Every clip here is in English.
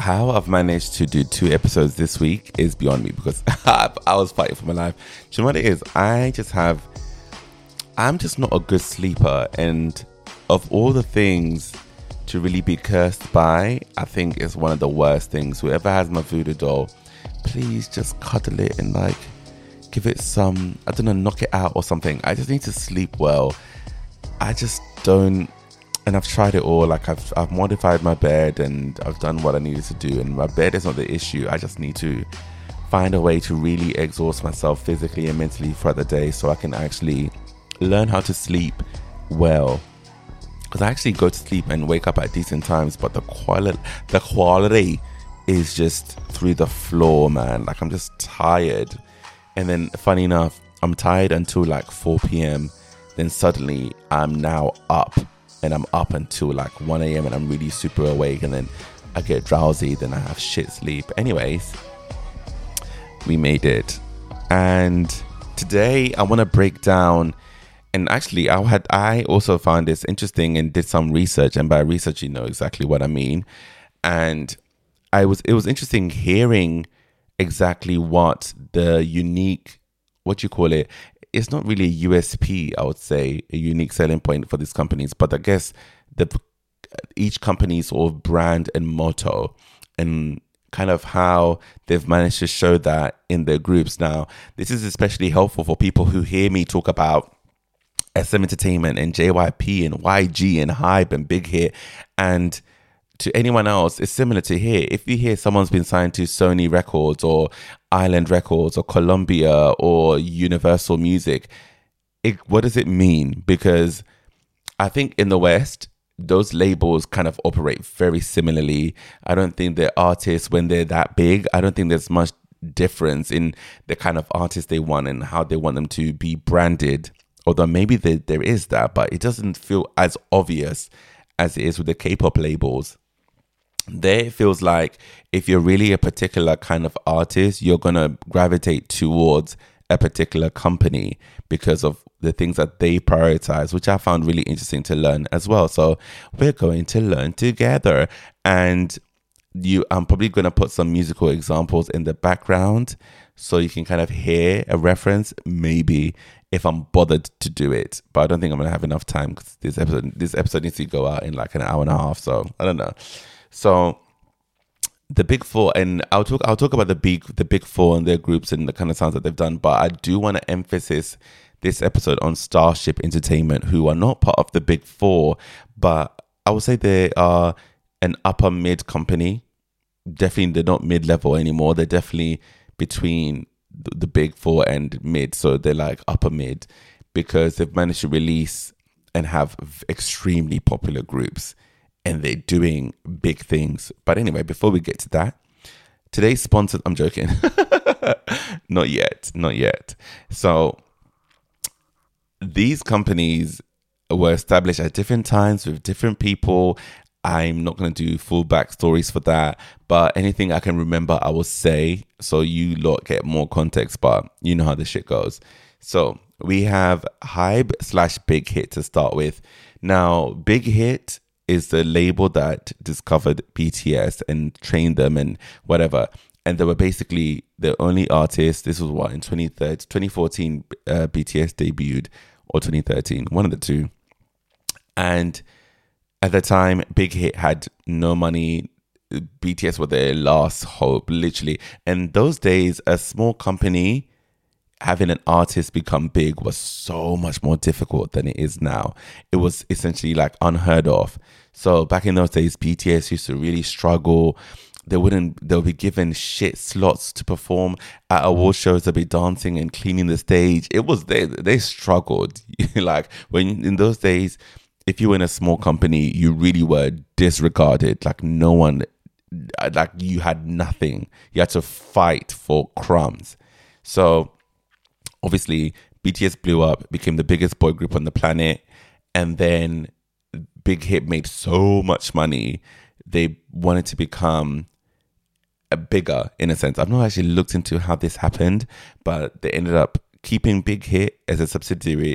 How I've managed to do 2 episodes this week is beyond me because I was fighting for my life. Do you know what it is? I'm just not a good sleeper. And of all the things to really be cursed by, I think it's one of the worst things. Whoever has my voodoo doll, please just cuddle it and like give it some, I don't know, knock it out or something. I just need to sleep well. I just don't. And I've tried it all. Like I've modified my bed and I've done what I needed to do. And my bed is not the issue. I just need to find a way to really exhaust myself physically and mentally throughout the day so I can actually learn how to sleep well. Because I actually go to sleep and wake up at decent times, but the quality is just through the floor, man. Like I'm just tired. And then funny enough, I'm tired until like 4 p.m. Then suddenly I'm now up. And I'm up until like 1 a.m. and I'm really super awake, and then I get drowsy, then I have shit sleep. Anyways, we made it. And today I want to break down, and actually I also found this interesting and did some research, and by research you know exactly what I mean. And it was interesting hearing exactly what the unique, what you call it, it's not really a USP, I would say, a unique selling point for these companies, but I guess each company's sort of brand and motto and kind of how they've managed to show that in their groups. Now, this is especially helpful for people who hear me talk about SM Entertainment and JYP and YG and Hybe and Big Hit, and to anyone else, it's similar to here. If you hear someone's been signed to Sony Records or Island Records or Columbia or Universal Music, what does it mean? Because I think in the West, those labels kind of operate very similarly. I don't think they're artists when they're that big. I don't think there's much difference in the kind of artists they want and how they want them to be branded. Although maybe there is that, but it doesn't feel as obvious as it is with the K-pop labels. There it feels like if you're really a particular kind of artist, you're going to gravitate towards a particular company because of the things that they prioritize, which I found really interesting to learn as well. So we're going to learn together. And I'm probably going to put some musical examples in the background so you can kind of hear a reference, maybe, if I'm bothered to do it. But I don't think I'm going to have enough time because this episode needs to go out in like an hour and a half. So I don't know. So the Big Four, and I'll talk about the Big Four and their groups and the kind of sounds that they've done. But I do want to emphasize this episode on Starship Entertainment, who are not part of the Big Four, but I would say they are an upper mid company. Definitely, they're not mid level anymore. They're definitely between the Big Four and mid, so they're like upper mid because they've managed to release and have extremely popular groups. And they're doing big things. But anyway, before we get to that, today's sponsored, I'm joking. Not yet. So these companies were established at different times with different people. I'm not going to do full backstories for that. But anything I can remember, I will say. So you lot get more context, but you know how this shit goes. So we have Hybe/Big Hit to start with. Now, Big Hit is the label that discovered BTS and trained them and whatever. And they were basically the only artists. This was what, in 2014, BTS debuted, or 2013, one of the two. And at the time, Big Hit had no money. BTS were their last hope, literally. And those days, a small company having an artist become big was so much more difficult than it is now. It was essentially like unheard of. So back in those days, BTS used to really struggle. They'll be given shit slots to perform at award shows. They'll be dancing and cleaning the stage. It was they struggled. Like when in those days, if you were in a small company, you really were disregarded. Like no one, like you had nothing. You had to fight for crumbs. So obviously, BTS blew up, became the biggest boy group on the planet, and then Big Hit made so much money. They wanted to become bigger, in a sense. I've not actually looked into how this happened, but they ended up keeping Big Hit as a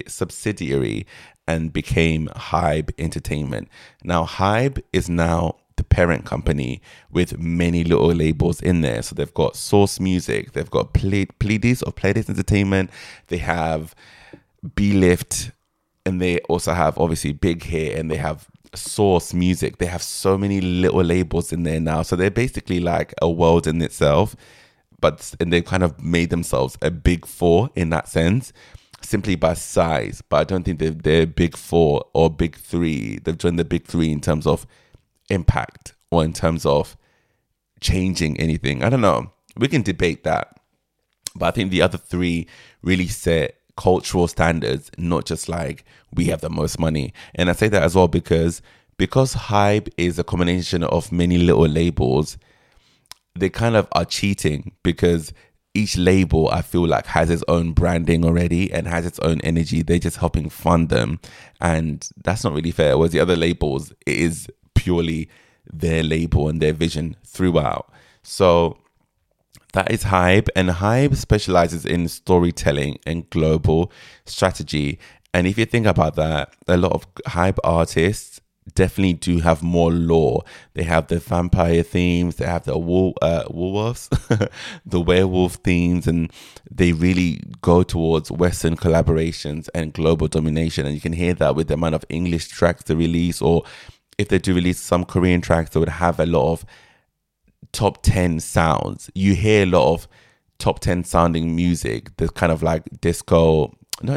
subsidiary and became Hybe Entertainment. Now, Hybe is now the parent company with many little labels in there. So they've got Source Music, they've got Pleiades Entertainment, they have B-Lift, and they also have obviously Big Hit, and they have Source Music. They have so many little labels in there now. So they're basically like a world in itself, and they've kind of made themselves a big four in that sense, simply by size. But I don't think they're big four or big three. They've joined the big three in terms of impact or in terms of changing anything. I don't know. We can debate that. But I think the other three really set cultural standards, not just like we have the most money. And I say that as well because Hybe is a combination of many little labels, they kind of are cheating, because each label, I feel like, has its own branding already and has its own energy. They're just helping fund them. And that's not really fair. Whereas the other labels, it is purely their label and their vision throughout. So that is Hybe. And Hybe specializes in storytelling and global strategy. And if you think about that, a lot of Hybe artists definitely do have more lore. They have the vampire themes, they have the werewolves, the werewolf themes, and they really go towards Western collaborations and global domination. And you can hear that with the amount of English tracks they release, or if they do release some Korean tracks, they would have a lot of top 10 sounds. You hear a lot of top 10 sounding music. There's kind of like disco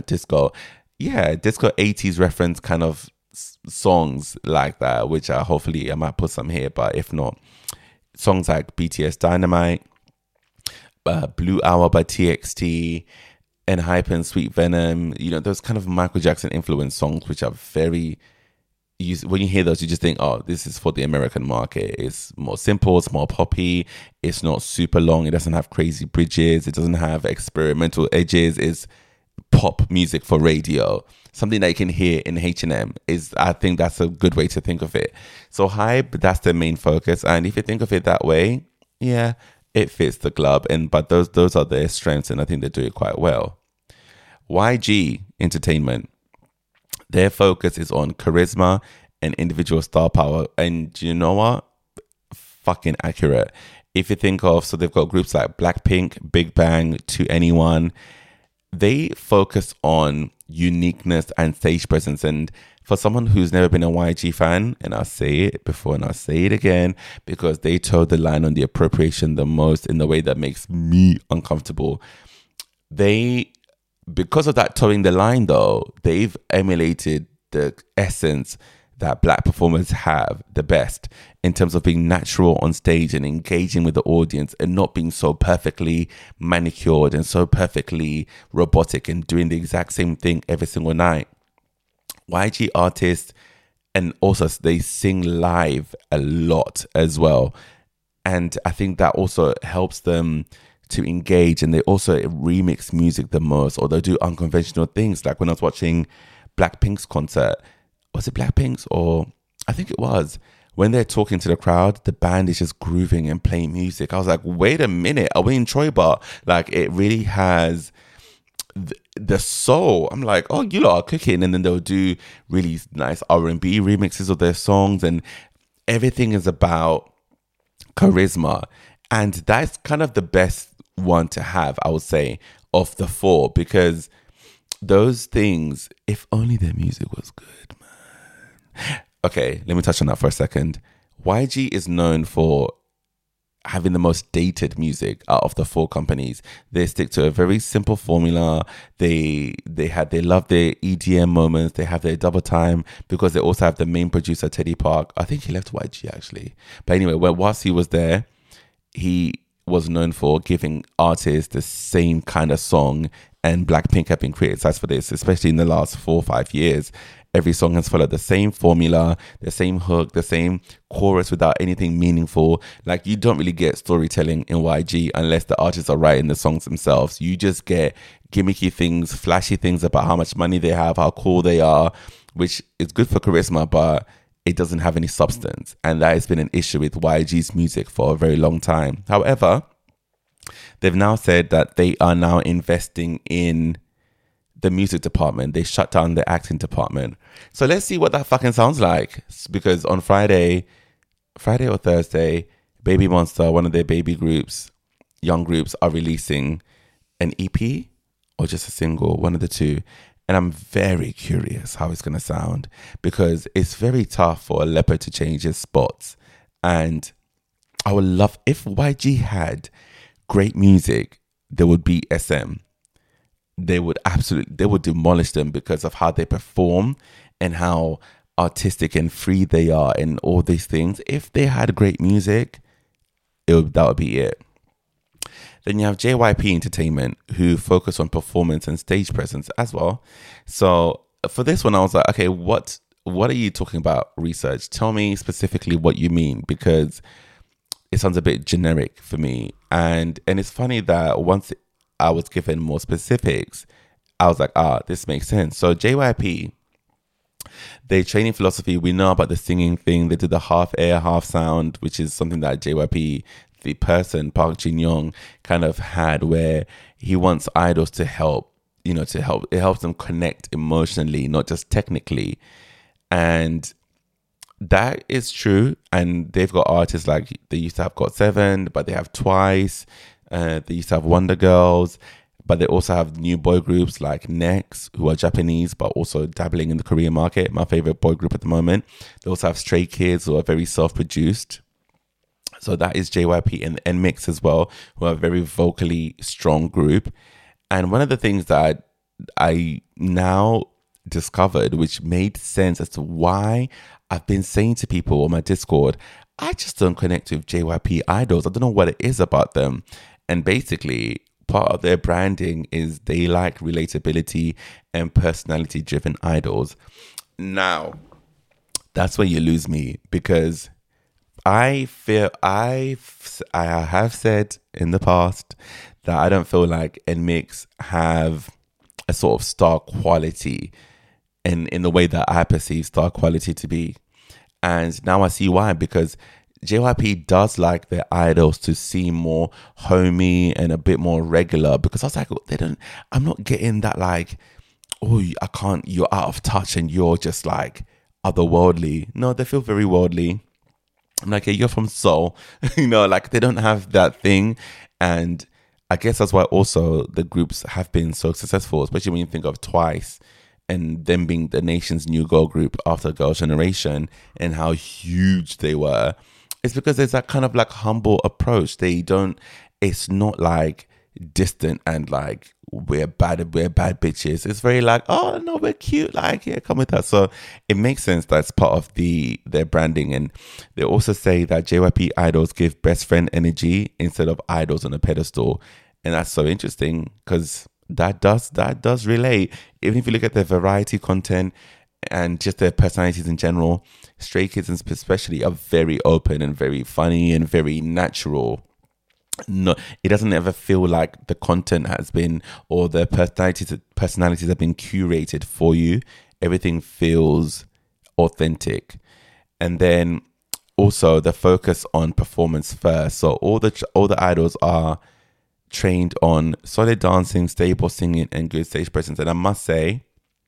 80s reference kind of songs like that, which hopefully I might put some here, but if not, songs like BTS Dynamite, Blue Hour by TXT, and Hype and Sweet Venom, those kind of Michael Jackson influenced songs, which are very, when you hear those, you just think, oh, this is for the American market. It's more simple, it's more poppy, it's not super long, it doesn't have crazy bridges, it doesn't have experimental edges, it's pop music for radio. Something that you can hear in H&M I think that's a good way to think of it. So Hybe, that's their main focus. And if you think of it that way, yeah, it fits the club. But those are their strengths, and I think they do it quite well. YG Entertainment, their focus is on charisma and individual star power. And you know what? Fucking accurate. If you think of, so they've got groups like Blackpink, Big Bang, To Anyone. They focus on uniqueness and stage presence. And for someone who's never been a YG fan, and I'll say it before and I'll say it again, because they toe the line on the appropriation the most in the way that makes me uncomfortable. Because of that towing the line though, they've emulated the essence that Black performers have the best, in terms of being natural on stage and engaging with the audience and not being so perfectly manicured and so perfectly robotic and doing the exact same thing every single night. YG artists, and also they sing live a lot as well. And I think that also helps them to engage, and they also remix music the most, or they do unconventional things. Like when I was watching Blackpink's concert, was it Blackpink's, or I think it was, when they're talking to the crowd, the band is just grooving and playing music. I was like, wait a minute, are we in Troy Bar? Like, it really has the soul. I'm like, oh, you lot are cooking. And then they'll do really nice R&B remixes of their songs, and everything is about charisma. And that's kind of the best one to have, I would say, of the four, because those things, if only their music was good, man. Okay, let me touch on that for a second. YG is known for having the most dated music out of the four companies. They stick to a very simple formula. They love their EDM moments. They have their double time, because they also have the main producer, Teddy Park. I think he left YG actually. But anyway, whilst he was there, he was known for giving artists the same kind of song, and Blackpink have been criticized for this, especially in the last 4 or 5 years. Every song has followed the same formula, the same hook, the same chorus without anything meaningful. Like, you don't really get storytelling in YG unless the artists are writing the songs themselves. You just get gimmicky things, flashy things about how much money they have, how cool they are, which is good for charisma, but it doesn't have any substance. And that has been an issue with YG's music for a very long time. However, they've now said that they are now investing in the music department. They shut down the acting department. So let's see what that fucking sounds like. Because on Friday, Friday or Thursday, Baby Monster, one of their baby groups, young groups, are releasing an EP or just a single, one of the two. And I'm very curious how it's going to sound, because it's very tough for a leopard to change his spots. And I would love, if YG had great music, there would be SM. They would demolish them because of how they perform and how artistic and free they are and all these things. If they had great music, that would be it. Then you have JYP Entertainment, who focus on performance and stage presence as well. So for this one, I was like, okay, what are you talking about, research? Tell me specifically what you mean, because it sounds a bit generic for me. And it's funny that once I was given more specifics, I was like, this makes sense. So JYP, their training philosophy, we know about the singing thing. They do the half air, half sound, which is something that JYP, the person, Park Jin-young, kind of had, where he wants idols to help, it helps them connect emotionally, not just technically. And that is true. And they've got artists like, they used to have GOT7, but they have Twice. They used to have Wonder Girls, but they also have new boy groups like Next, who are Japanese, but also dabbling in the Korean market. My favorite boy group at the moment. They also have Stray Kids, who are very self-produced. So that is JYP, and NMIXX as well, who are a very vocally strong group. And one of the things that I now discovered, which made sense as to why I've been saying to people on my Discord, I just don't connect with JYP idols. I don't know what it is about them. And basically, part of their branding is they like relatability and personality-driven idols. Now, that's where you lose me, because I have said in the past that I don't feel like NMIXX have a sort of star quality in the way that I perceive star quality to be. And now I see why, because JYP does like their idols to seem more homey and a bit more regular, because I was like, I'm not getting that like, you're out of touch and you're just like otherworldly. No, they feel very worldly. I'm like, hey, you're from Seoul, like they don't have that thing. And I guess that's why also the groups have been so successful, especially when you think of Twice and them being the nation's new girl group after Girls' Generation and how huge they were. It's because there's that kind of like humble approach. It's not like distant and like we're bad bitches. It's very like, oh no, we're cute, like, yeah, come with us. So it makes sense that's part of their branding. And they also say that JYP idols give best friend energy instead of idols on a pedestal. And that's so interesting, because that does relate. Even if you look at their variety content and just their personalities in general, Stray Kids especially are very open and very funny and very natural. No, it doesn't ever feel like the content has been, or the personalities have been curated for you. Everything feels authentic. And then also the focus on performance first. So all the idols are trained on solid dancing, stable singing, and good stage presence. And I must say,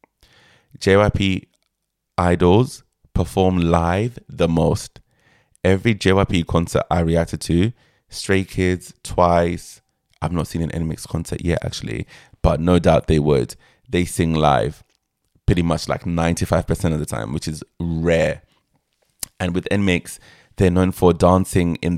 JYP idols perform live the most. Every JYP concert I reacted to, Stray Kids, Twice, I've not seen an NMIXX concert yet actually, but no doubt they would. They sing live pretty much like 95% of the time, which is rare. And with NMIXX, they're known for singing in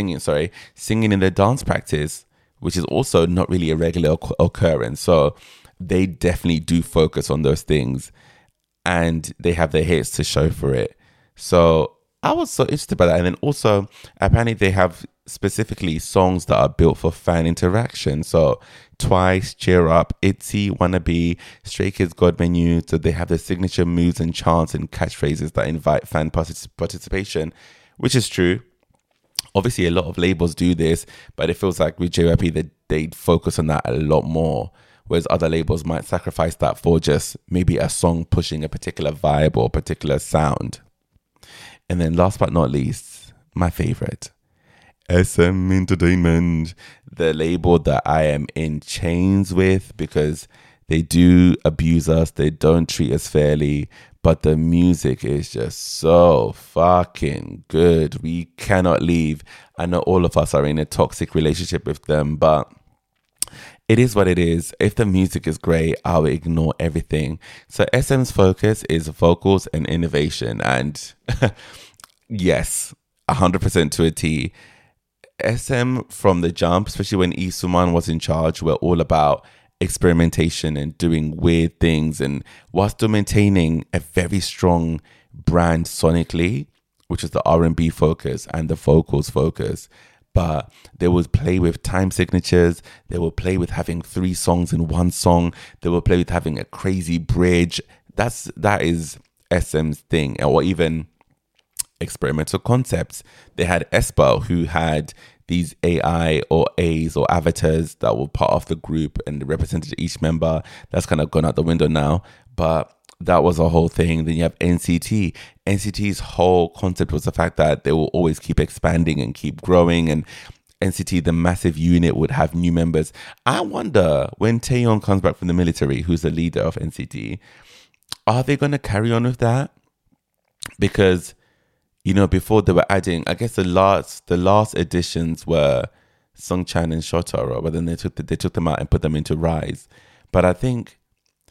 their dance practice, which is also not really a regular occurrence. So they definitely do focus on those things, and they have their hits to show for it. So I was so interested by that. And then also, apparently they have specifically songs that are built for fan interaction. So Twice, Cheer Up, ITZY, Wannabe, Stray Kids, God Menu. So they have their signature moves and chants and catchphrases that invite fan participation, which is true. Obviously, a lot of labels do this, but it feels like with JYP that they focus on that a lot more, whereas other labels might sacrifice that for just maybe a song pushing a particular vibe or particular sound. And then last but not least, my favorite, SM Entertainment, the label that I am in chains with, because they do abuse us, they don't treat us fairly, but the music is just so fucking good. We cannot leave. I know all of us are in a toxic relationship with them, but it is what it is. If the music is great, I'll ignore everything. So SM's focus is vocals and innovation. And yes, 100% to a T. SM from the jump, especially when Lee Soo-man was in charge, were all about experimentation and doing weird things, and while still maintaining a very strong brand sonically, which is the R&B focus and the vocals focus. But they would play with time signatures. They will play with having 3 songs in one song. They will play with having a crazy bridge. That is SM's thing. Or even experimental concepts. They had aespa, who had these AI or A's or avatars that were part of the group and represented each member. That's kind of gone out the window now, but that was a whole thing. Then you have NCT. NCT's whole concept was the fact that they will always keep expanding and keep growing, and NCT, the massive unit, would have new members. I wonder, when Taeyeon comes back from the military, who's the leader of NCT, are they going to carry on with that? Because, you know, before they were adding, I guess the last editions were Sungchan and Shotaro, but then they took them out and put them into Rise. But I think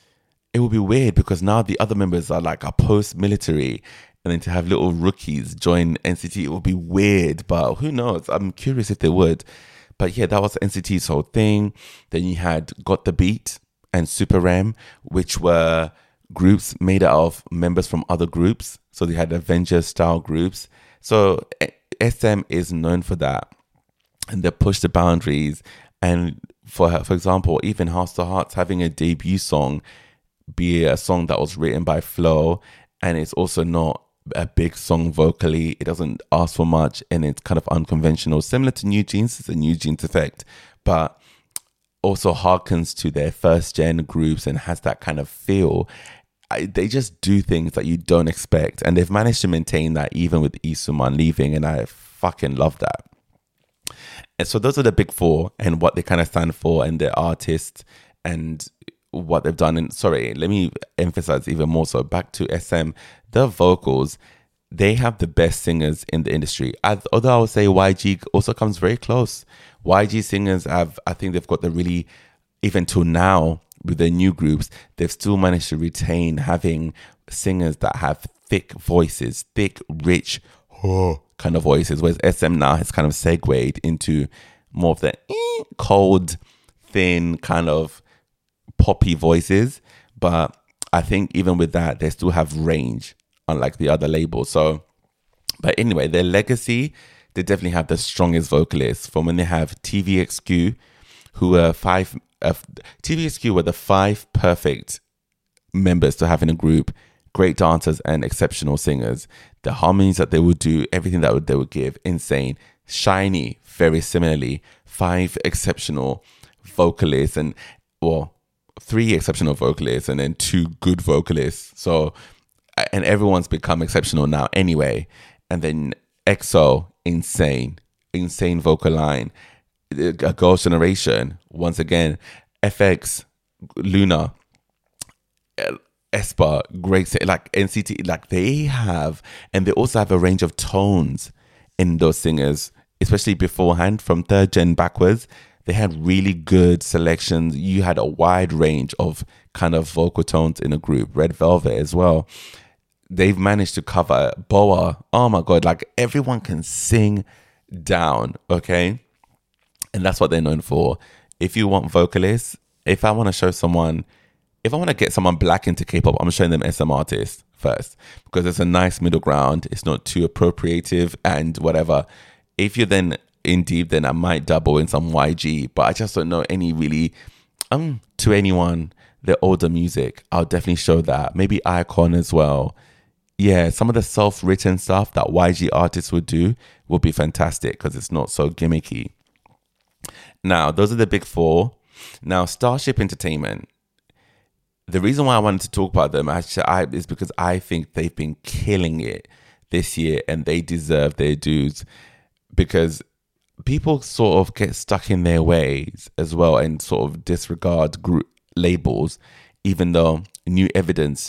it would be weird because now the other members are like a post-military, and then to have little rookies join NCT, it would be weird. But who knows? I'm curious if they would. But yeah, that was NCT's whole thing. Then you had Got the Beat and Super M, which were groups made out of members from other groups. So they had Avengers-style groups. So SM is known for that. And they push the boundaries. And for example, even Hearts to Hearts having a debut song be a song that was written by Flo, and it's also not a big song vocally. It doesn't ask for much, and it's kind of unconventional, similar to New Jeans. It's a New Jeans effect, but also harkens to their first gen groups and has that kind of feel. They just do things that you don't expect, and they've managed to maintain that even with Lee Soo-man leaving, and I fucking love that. And so those are the big 4 and what they kind of stand for, and their artists and what they've done. And sorry, let me emphasize even more so, back to SM, the vocals, they have the best singers in the industry. Although I would say YG also comes very close. YG singers have, I think they've got the really, even till now with their new groups, they've still managed to retain having singers that have thick voices, thick, rich, kind of voices, whereas SM now has kind of segued into more of the cold, thin kind of poppy voices. But I think even with that, they still have range, unlike the other labels. So, but anyway, their legacy, they definitely have the strongest vocalists. From when they have TVXQ, who were TVXQ were the 5 perfect members to have in a group. Great dancers and exceptional singers. The harmonies that they would do, everything that they would give, insane. SHINee, very similarly, 5 exceptional vocalists, and 3 exceptional vocalists, and then 2 good vocalists. So, and everyone's become exceptional now anyway. And then EXO, insane vocal line. A Girls' Generation, once again. FX, Luna, aespa, great, like NCT, like they have, and they also have a range of tones in those singers, especially beforehand from 3rd gen backwards. They had really good selections. You had a wide range of kind of vocal tones in a group. Red Velvet as well. They've managed to cover BoA. Oh my God, like everyone can sing down, okay? And that's what they're known for. If you want vocalists, if I want to get someone black into K-pop, I'm showing them SM artists first, because it's a nice middle ground. It's not too appropriative and whatever. If you're then in deep, then I might double in some YG, but I just don't know any really, to anyone, their older music. I'll definitely show that. Maybe iKON as well. Yeah, some of the self-written stuff that YG artists would do would be fantastic because it's not so gimmicky. Now, those are the big 4. Now, Starship Entertainment. The reason why I wanted to talk about them is because I think they've been killing it this year, and they deserve their dues, because people sort of get stuck in their ways as well and sort of disregard group labels, even though New Evidence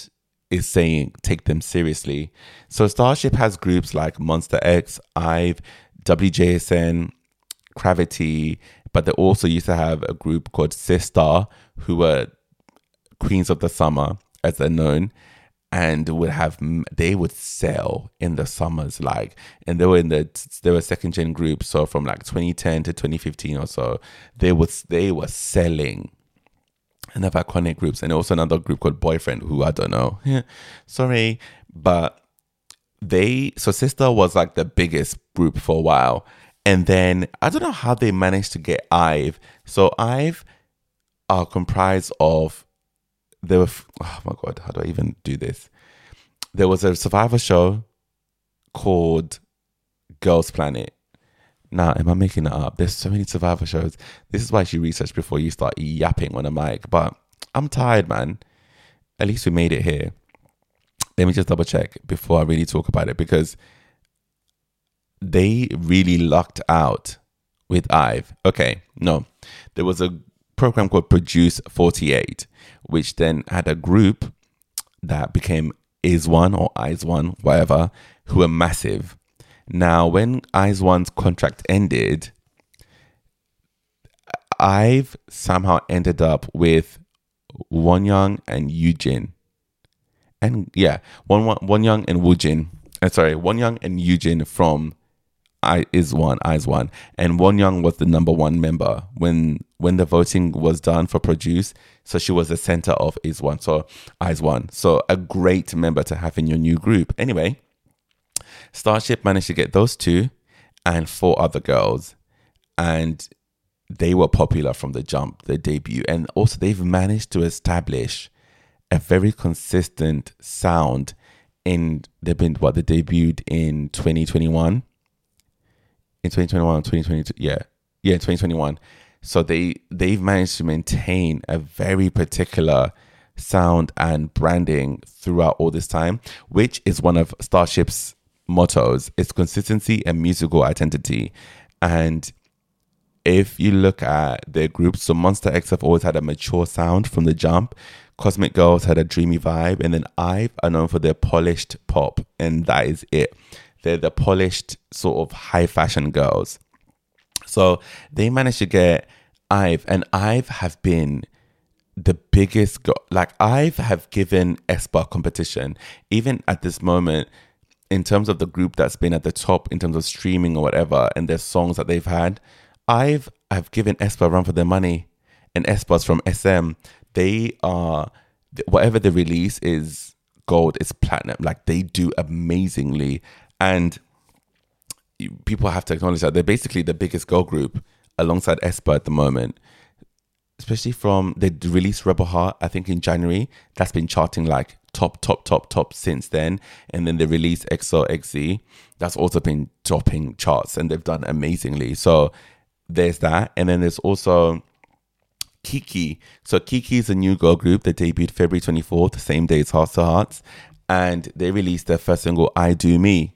is saying take them seriously. So Starship has groups like Monster X, IVE, WJSN, Gravity, but they also used to have a group called Sistar, who were Queens of the Summer, as they're known, and they would sell in the summers, like, and they were second gen groups, so from like 2010 to 2015 or so, they were selling. And have iconic groups, and also another group called Boyfriend, who I don't know. Sorry, but Sistar was like the biggest group for a while. And then I don't know how they managed to get IVE. So IVE are comprised of, oh my God, how do I even do this? There was a Survivor show called Girls Planet. Now, am I making it up? There's so many Survivor shows. This is why you research before you start yapping on a mic. But I'm tired, man. At least we made it here. Let me just double check before I really talk about it, because they really lucked out with IVE. Okay, no. There was a program called Produce 48, which then had a group that became IZ*ONE or IZ*ONE, whatever, who were massive. Now, when IZ*ONE's contract ended, IVE somehow ended up with Wonyoung and Eugene. And yeah, Wonyoung and Woojin. Wonyoung and Eugene from IZ*ONE. And Wonyoung was the number one member when the voting was done for Produce. So she was the center of IZ*ONE. So a great member to have in your new group. Anyway, Starship managed to get those two and 4 other girls, and they were popular from the jump, the debut. And also they've managed to establish a very consistent sound they debuted in 2021. In 2021, 2022, yeah, 2021. So they've managed to maintain a very particular sound and branding throughout all this time, which is one of Starship's mottos. It's consistency and musical identity. And if you look at their groups, so Monster X have always had a mature sound from the jump. Cosmic Girls had a dreamy vibe, and then IVE are known for their polished pop, and that is it. They're the polished sort of high fashion girls. So they managed to get IVE, and IVE have been the biggest, IVE have given aespa competition. Even at this moment, in terms of the group that's been at the top in terms of streaming or whatever, and their songs that they've had, IVE have given aespa a run for their money. And aespas from SM, they are, whatever they release is gold, it's platinum. Like, they do amazingly. And people have to acknowledge that they're basically the biggest girl group alongside aespa at the moment. Especially they released Rebel Heart, I think in January. That's been charting like top since then. And then they released XOXZ. That's also been topping charts, and they've done amazingly. So there's that. And then there's also Kiki. So Kiki is a new girl group that debuted February 24th, the same day as Hearts to Hearts. And they released their first single, I Do Me.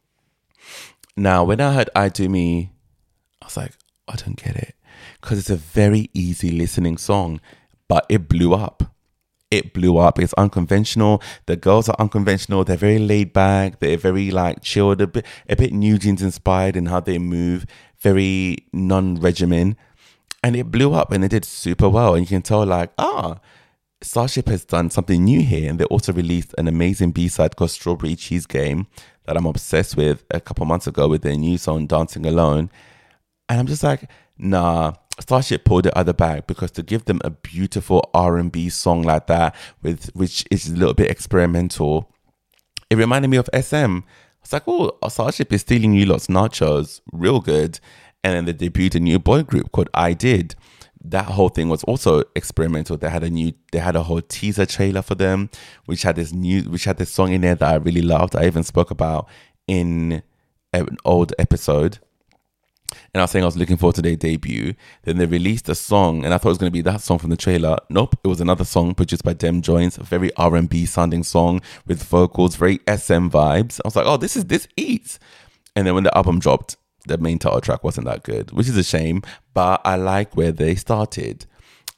Now, when I heard I Do Me, I was like, I don't get it. Because it's a very easy listening song, but it blew up. It's unconventional. The girls are unconventional. They're very laid back. They're very like chilled, a bit New Jeans inspired in how they move, very non-regimen. And it blew up, and they did super well. And you can tell Starship has done something new here. And they also released an amazing B-side called Strawberry Cheese Game that I'm obsessed with a couple months ago with their new song, Dancing Alone. And I'm just like, nah, Starship pulled it out of the bag, because to give them a beautiful R&B song like that, which is a little bit experimental, it reminded me of SM. I was like, oh, Starship is stealing you lot's nachos, real good. And then they debuted a new boy group called I Did. That whole thing was also experimental. They had a whole teaser trailer for them, which had this song in there that I really loved. I even spoke about in an old episode. And I was saying I was looking forward to their debut. Then they released a song, and I thought it was going to be that song from the trailer. Nope, it was another song produced by Dem Jones, a very R&B sounding song with vocals, very SM vibes. I was like, oh, this eats. And then when the album dropped, the main title track wasn't that good, which is a shame, but I like where they started.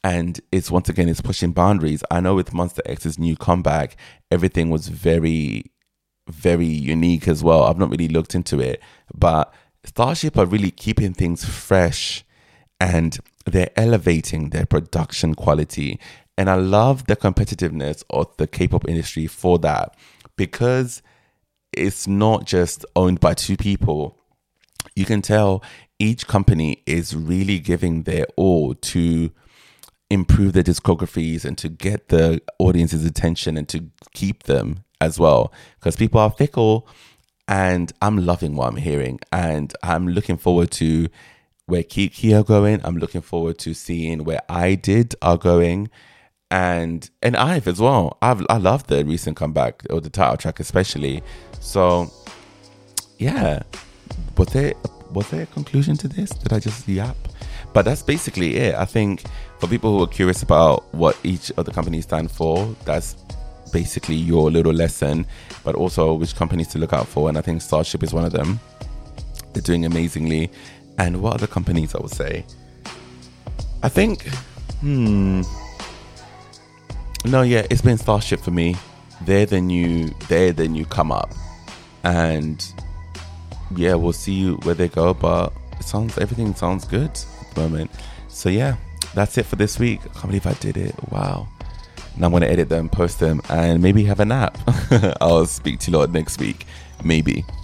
And it's once again, it's pushing boundaries. I know with Monster X's new comeback, everything was very, very unique as well. I've not really looked into it, but Starship are really keeping things fresh, and they're elevating their production quality. And I love the competitiveness of the K-pop industry for that, because it's not just owned by two people. You can tell each company is really giving their all to improve their discographies and to get the audience's attention and to keep them as well, because people are fickle. And I'm loving what I'm hearing, and I'm looking forward to where Kiki are going. I'm looking forward to seeing where I Did are going, and IVE as well. I love the recent comeback, or the title track especially. So yeah, was there a conclusion to this? Did I just yap? But that's basically it. I think for people who are curious about what each of the companies stand for, that's basically your little lesson, but also which companies to look out for. And I think Starship is one of them. They're doing amazingly. And what other companies I would say? I think, it's been Starship for me. They're the new come up. And yeah, we'll see where they go, but everything sounds good at the moment. So yeah, that's it for this week. I can't believe I did it. Wow. Now I'm going to edit them, post them, and maybe have a nap. I'll speak to you lot next week. Maybe.